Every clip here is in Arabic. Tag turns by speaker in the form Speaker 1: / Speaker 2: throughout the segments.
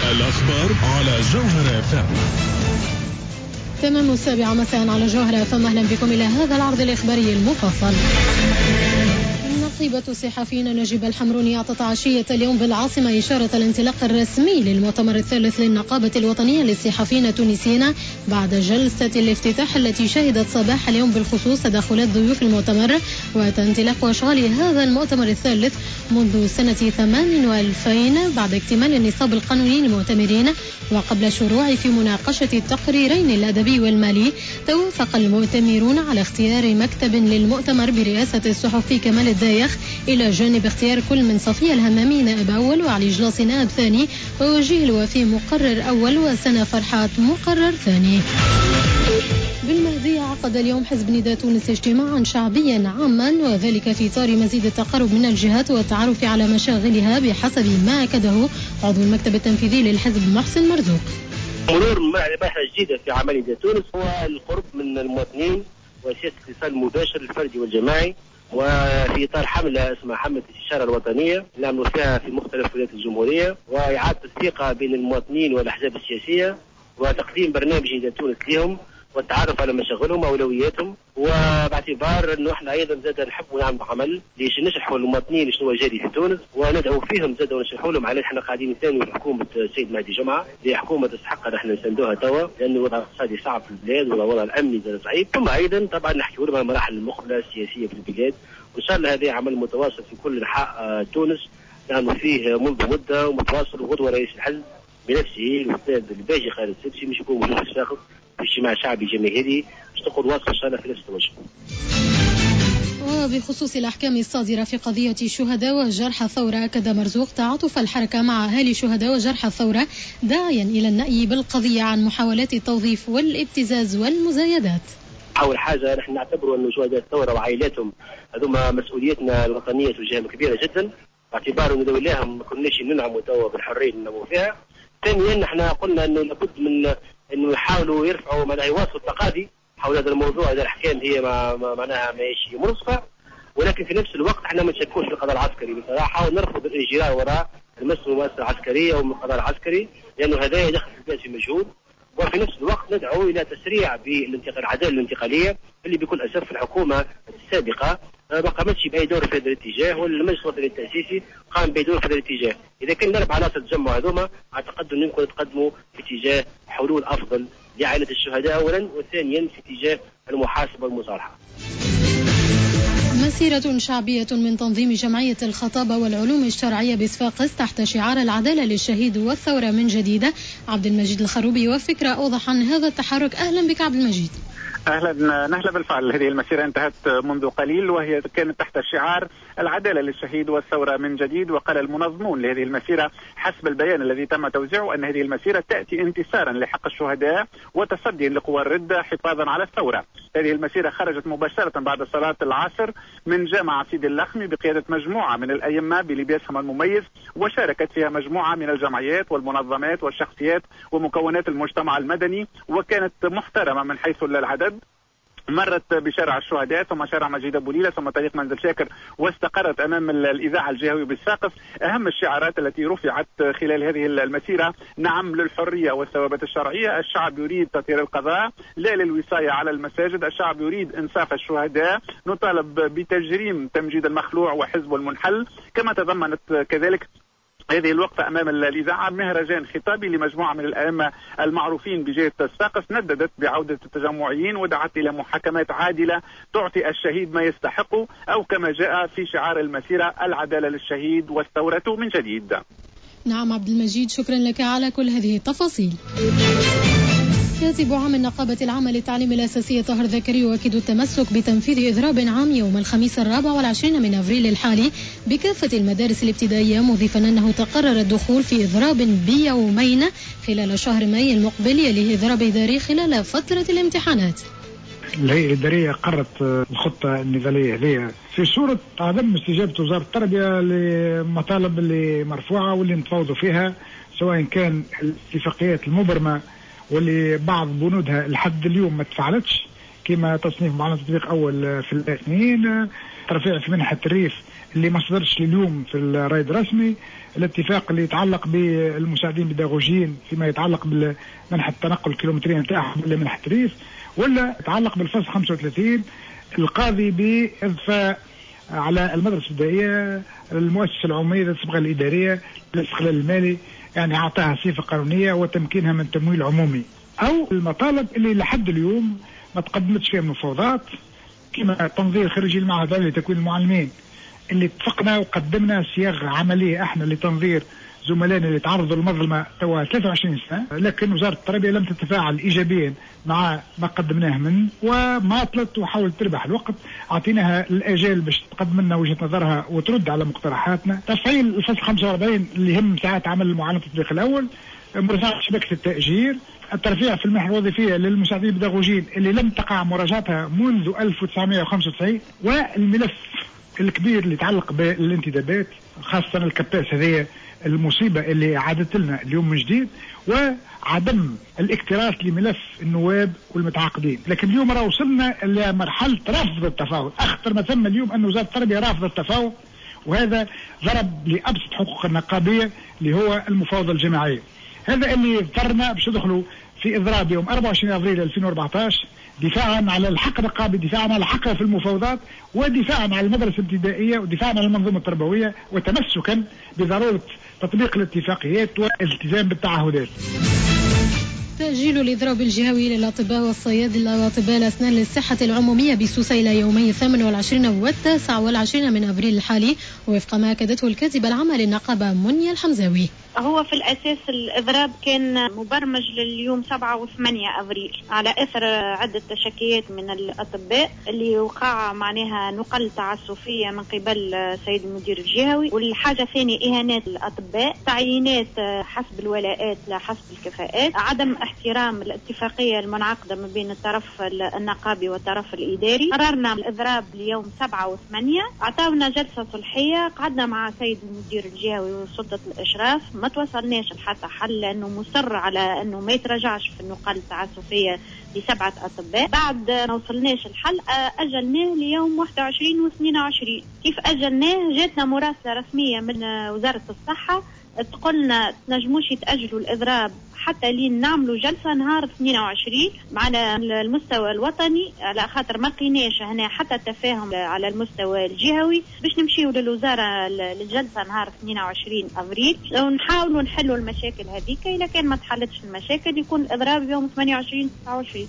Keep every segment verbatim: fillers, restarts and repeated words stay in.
Speaker 1: الأخبار على جوهر اف ام.
Speaker 2: تمام السابعة مساء على جوهر اف ام. أهلا بكم إلى هذا العرض الإخباري المفصل. نقيبة الصحفيين نجيب الحمروني أعطت عشية اليوم بالعاصمة إشارة الانطلاق الرسمي للمؤتمر الثالث للنقابة الوطنية للصحفيين التونسيين بعد جلسة الافتتاح التي شهدت صباح اليوم بالخصوص تدخلات ضيوف المؤتمر وانطلاق أشغال هذا المؤتمر الثالث منذ سنة ثمان وألفين بعد اكتمال النصاب القانوني للمؤتمرين. وقبل الشروع في مناقشة التقريرين الأدبي والمالي توافق المؤتمرون على اختيار مكتب للمؤتمر برئاسة الصحفي كمال الدايخ إلى جانب اختيار كل من صفية الهمامي نائب أول وعلي جلاصي نائب ثاني ووجيه الوفي مقرر أول وسنة فرحات مقرر ثاني. بالمهدية عقد اليوم حزب نداء تونس اجتماعا شعبيا عاما وذلك في إطار مزيد التقارب من الجهات والتعرف على مشاغلها بحسب ما أكده عضو المكتب التنفيذي للحزب محسن مرزوق.
Speaker 3: مرور مرحلة جديدة في عمل نداء تونس هو القرب من المواطنين وسياسة الاتصال المباشر الفردي والجماعي، وفي إطار حملة اسمها حملة الاستشارة الوطنية نعمل فيها في مختلف ولايات الجمهورية وإعادة الثقة بين المواطنين والأحزاب السياسية وتقديم برنامج نداء تونس لهم والتعرف على مشاغلهم واولوياتهم، وباعتبار انه احنا ايضا زاد نحبوا نعمل عمل ليش نشرحوا للمواطنين شنو جاري في تونس وندعو فيهم زاد ونشرحوا لهم على احنا قاعدين نثاني في حكومه السيد مهدي جمعه اللي حكومه تستحق ان احنا نساندوها توا لان الوضع الاقتصادي صعب في البلاد والوضع الامني زاد صعيب، ثم ايضا طبعا نحكيوا لهم على المراحل المقبله السياسيه في البلاد، وان شاء الله هذا عمل متواصل في كل انحاء تونس نعمل فيه منذ مده ومتواصل. وغدوه رئيس الحزب بنفسه الاستاذ الباجي خالد السبسي مش يكون موجود في الساقط في اجتماع شعبي جماهيري باش تقود واصل ان شاء الله في نفس التوجه.
Speaker 2: وبخصوص الأحكام الصادرة في قضية الشهداء وجرحى الثورة أكد مرزوق تعاطف الحركة مع أهالي الشهداء وجرحى الثورة داعيا إلى النأي بالقضية عن محاولات التوظيف والابتزاز والمزايدات.
Speaker 3: أول حاجة نحن نعتبر أن شهداء الثورة وعائلاتهم هذوما مسؤوليتنا الوطنية تجاههم كبيرة جدا باعتبار أن دولاهم ما كناش ننعموا توا بالحرية ننمو فيها. ثانيا نحن قلنا أنه لابد من أنه يحاولوا يرفعوا معناها يواصلوا التقاضي حول هذا الموضوع. هذا الأحكام هي ما معناها ماشي منصفة، ولكن في نفس الوقت احنا ما نشكوش في القضاء العسكري بصراحة ونرفض الإجراء وراء المس المؤسسة العسكرية ومن القضاء العسكري لأنه هذا يدخل في البلاد في مجهود. وفي نفس الوقت ندعو إلى تسريع بالعدالة الانتقالية اللي بكل أسف الحكومة السابقة ما قامتش بأي دور في هذا الاتجاه والمجلس الوطني التأسيسي قام بدور في هذا الاتجاه. إذا كان نربع عناصر التجمع هذوما أعتقد أن يمكن يتقدموا في اتجاه حلول أفضل لعائلة الشهداء أولا، وثانيا في اتجاه المحاسبة والمصالحة.
Speaker 2: مسيرة شعبية من تنظيم جمعية الخطابة والعلوم الشرعية بصفاقس تحت شعار العدالة للشهيد والثورة من جديد. عبد المجيد الخروبي وفكرة أوضح عن هذا التحرك. أهلا بك عبد المجيد.
Speaker 4: أهلا نهلا. بالفعل هذه المسيرة انتهت منذ قليل وهي كانت تحت شعار العدالة للشهيد والثورة من جديد. وقال المنظمون لهذه المسيرة حسب البيان الذي تم توزيعه أن هذه المسيرة تأتي انتصارا لحق الشهداء وتصدي لقوى الردة حفاظا على الثورة. هذه المسيرة خرجت مباشرة بعد صلاة العصر من جامع سيدي اللخمي بقيادة مجموعة من الأئمة بلباسهم المميز، وشاركت فيها مجموعة من الجمعيات والمنظمات والشخصيات ومكونات المجتمع المدني، وكانت محترمة من حيث العدد. مرت بشارع الشهداء ثم شارع مجيد أبو ليلى ثم طريق منزل شاكر واستقرت أمام الإذاعة الجهوي بالساقس. أهم الشعارات التي رفعت خلال هذه المسيرة: نعم للحرية والثوابت الشرعية، الشعب يريد تطهير القضاء، لا للوصاية على المساجد، الشعب يريد إنصاف الشهداء، نطالب بتجريم تمجيد المخلوع وحزب المنحل. كما تضمنت كذلك هذه الوقفة أمام الإذاعة مهرجان خطابي لمجموعة من الأئمة المعروفين بجهة الساقس نددت بعودة التجمعيين ودعت إلى محاكمات عادلة تعطي الشهيد ما يستحقه، أو كما جاء في شعار المسيرة العدالة للشهيد والثورة من جديد.
Speaker 2: نعم عبد المجيد، شكرا لك على كل هذه التفاصيل. كاتب عام النقابة العامة للتعليم الأساسي طاهر ذكري يؤكد التمسك بتنفيذ إضراب عام يوم الخميس الرابع والعشرين من أبريل الحالي بكافة المدارس الابتدائية، مضيفا أنه تقرر الدخول في إضراب بيومين خلال شهر ماي المقبل يليه إضراب إداري خلال فترة الامتحانات.
Speaker 5: الهيئة الإدارية قررت الخطة النضالية هذه في صورة عدم استجابة وزارة التربية لمطالب اللي مرفوعة واللي نتفاوضوا فيها، سواء كان الاتفاقيات المبرمة واللي بعض بنودها لحد اليوم ما تفعلتش، كما تصنيف معلومات تطبيق أول في الاثنين، ترفيع في منحة الريف اللي ما صدرش اليوم في الرائد الرسمي، الاتفاق اللي يتعلق بالمساعدين البيداغوجيين فيما يتعلق بمنح التنقل الكيلومتري نتاعهم ولا منح التريف، ولا يتعلق بالفصل خمسة وثلاثين القاضي بإضفاء على المدرسة الابتدائية المؤسسة العمومية للصبغة الإدارية للاستقلال المالي، يعني أعطاها صفة قانونية وتمكينها من تمويل عمومي. أو المطالب اللي لحد اليوم ما تقدمتش فيها مفاوضات كما تنظير خريجي المعهد لتكوين المعلمين اللي اتفقنا وقدمنا صياغة عملية احنا لتنظير زملائنا اللي تعرضوا للمظلمة توا ثلاثة وعشرين سنة، لكن وزارة التربية لم تتفاعل إيجابيا مع ما قدمناه من وماطلت وحاولت تربح الوقت. أعطيناها الأجال باش تقدم لنا وجهة نظرها وترد على مقترحاتنا. تفعيل الفصل خمسة وأربعين اللي هم ساعات عمل المعلم التطبيق الأول، مرافعة شبكة التأجير، الترفيع في المنح الوظيفية للمساعدين البيداغوجيين اللي لم تقع مراجعتها منذ ألف وتسعمائة وخمسة وتسعين، والملف الكبير اللي يتعلق بالانتدابات خاصة الكباس هذه المصيبة اللي عادت لنا اليوم من جديد، وعدم الاكتراث لملف النواب والمتعاقدين. لكن اليوم راه وصلنا لمرحلة رفض التفاوض، أخطر ما ثم اليوم أن وزارة التربية رافضة التفاوض، وهذا ضرب لأبسط حقوق النقابية اللي هو المفاوضة الجماعية. هذا اللي اضطرنا باش ندخلوا في إضراب يوم أربعة وعشرين أبريل ألفين وأربعة عشر دفاعا على الحق النقابي، دفاعا على الحق في المفاوضات، ودفاعا على المدرسة الابتدائية، ودفاعا على المنظومة التربوية، وتمسكا بضرورة تطبيق الاتفاقيات والالتزام بالتعهدات.
Speaker 2: تأجيل الإضراب الجهوي للأطباء والصيادلة وأطباء الأسنان للصحة العمومية بسوسة إلى يومي الثامن والعشرين والتاسع والعشرين من أبريل الحالي، وفق ما أكدته الكاتبة العامة للنقابة منيا الحمزاوي.
Speaker 6: هو في الأساس الإضراب كان مبرمج لليوم سبعة وثمانية أبريل على أثر عدة تشكيات من الأطباء اللي وقع معناها نقل تعسفية من قبل سيد المدير الجهوي، والحاجة ثانية إهانات الأطباء، تعيينات حسب الولاءات لا حسب الكفاءات، عدم احترام الاتفاقية المنعقدة ما بين الطرف النقابي والطرف الإداري. قررنا الإضراب اليوم سبعة وثمانية، عطاونا جلسة صلحية، قعدنا مع سيد المدير الجهوي وسلطة الإشراف، ما توصلناش لحتى حل لأنه مصر على أنه ما يتراجعش في النقل التعسفية لسبعة أطباء. بعد ما وصلناش الحل أجلناه ليوم واحد وعشرين واثنين وعشرين. كيف أجلناه؟ جاتنا مراسلة رسمية من وزارة الصحة تقولنا تنجموش يتأجلوا الإضراب حتى لين نعملوا جلسة نهار اثنين وعشرين على المستوى الوطني، على خاطر ما لقيناش هنا حتى تفاهم على المستوى الجهوي باش نمشيوا للوزارة للجلسة نهار اثنين وعشرين أبريل ونحاولوا نحلوا المشاكل هذيك. إذا كان ما تحلتش المشاكل يكون الإضراب يوم ثمانية وعشرين تسعة وعشرين.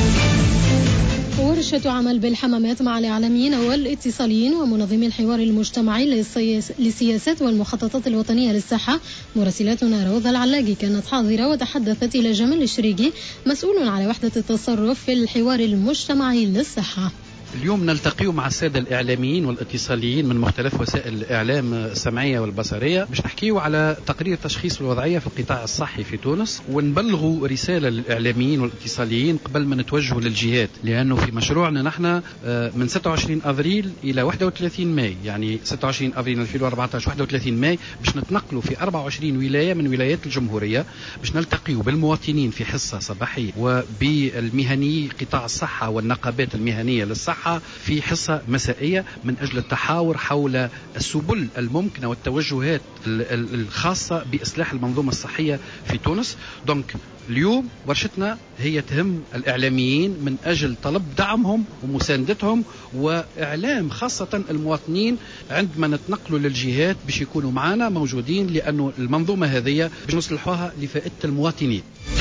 Speaker 2: ورشة عمل بالحمامات مع الإعلاميين والاتصاليين ومنظمي الحوار المجتمعي للسياسات والمخططات الوطنية للصحة. مراسلاتنا روضة العلاقي كانت حاضرة وتحدثت إلى جمال الشريقي مسؤول على وحدة التصرف في الحوار المجتمعي للصحة.
Speaker 7: اليوم نلتقي مع السادة الإعلاميين والاتصاليين من مختلف وسائل الإعلام السمعية والبصرية باش نحكيوا على تقرير تشخيص الوضعية في القطاع الصحي في تونس، ونبلغوا رسالة للإعلاميين والاتصاليين قبل ما نتوجهوا للجهات، لأنه في مشروعنا نحن من ستة وعشرين أبريل إلى واحد وثلاثين ماي، يعني ستة وعشرين أبريل ألفين وأربعة عشر واحد وثلاثين ماي باش نتنقلوا في أربعة وعشرين ولاية من ولايات الجمهورية باش نلتقيوا بالمواطنين في حصة صباحية وبالمهنيي قطاع الصحة والنقابات المهنية للصحة في حصة مسائية من أجل التحاور حول السبل الممكنة والتوجهات الخاصة بإصلاح المنظومة الصحية في تونس. دونك اليوم ورشتنا هي تهم الإعلاميين من أجل طلب دعمهم ومساندتهم وإعلام خاصة المواطنين عندما نتنقلوا للجهات باش يكونوا معنا موجودين، لأنه المنظومة هذه باش نصلحوها لفائدة المواطنين.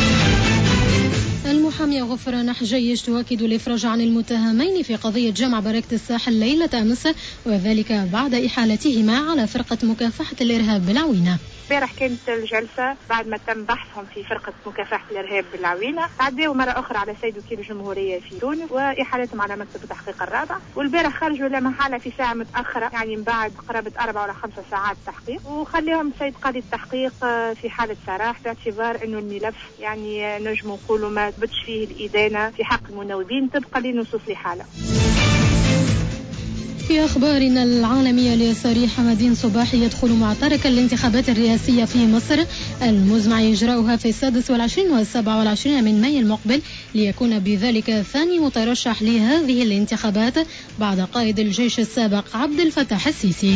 Speaker 2: المحامية غفران حجيش تؤكد الإفراج عن المتهمين في قضية جمع بركة الساحل ليلة أمس، وذلك بعد إحالتهما على فرقة مكافحة الإرهاب بالعوينة.
Speaker 8: امبارح كانت الجلسة بعد ما تم بحثهم في فرقة مكافحة الإرهاب بالعوينة، تعدوا مرة أخرى على سيد وكيل الجمهورية في تونس وإحالتهم على مكتب التحقيق الرابع، والبارح خرجوا لا محالة في ساعة متأخرة، يعني من بعد قرابة أربع ولا خمسة ساعات تحقيق، وخليهم سيد قاضي التحقيق في حالة سراح باعتبار إنه الملف يعني نجم نقولوا ما تبتش فيه الإدانة في حق المنوبين طبقا لنصوص الحالة.
Speaker 2: في أخبارنا العالمية، لصريح حمدين صباحي يدخل معترك الانتخابات الرئاسية في مصر المزمع إجراؤها في السادس والعشرين والسابع والعشرين من مايو المقبل، ليكون بذلك ثاني مترشح لهذه الانتخابات بعد قائد الجيش السابق عبد الفتاح السيسي.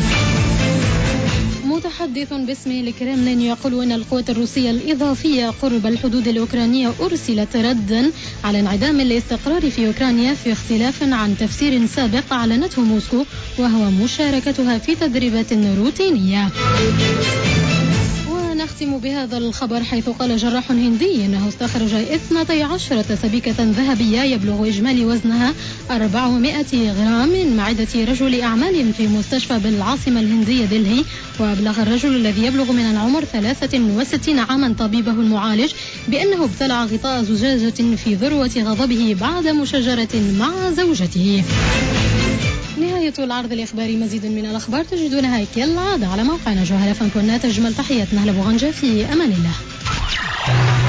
Speaker 2: متحدث باسم الكرملين يقول أن القوات الروسية الإضافية قرب الحدود الأوكرانية أرسلت ردا على انعدام الاستقرار في أوكرانيا، في اختلاف عن تفسير سابق أعلنته موسكو وهو مشاركتها في تدريبات روتينية. نختم بهذا الخبر، حيث قال جراح هندي أنه استخرج اثنتي عشرة سبيكة ذهبية يبلغ إجمالي وزنها أربعمائة غرام من معدة رجل أعمال في مستشفى بالعاصمة الهندية دلهي. وأبلغ الرجل الذي يبلغ من العمر ثلاثة وستين عاما طبيبه المعالج بأنه ابتلع غطاء زجاجة في ذروة غضبه بعد مشاجرة مع زوجته. نهاية العرض الإخباري. مزيد من الأخبار تجدونها كالعادة على موقعنا جوهرة فان. أجمل تحيات نهلة بوغنجة، في أمان الله.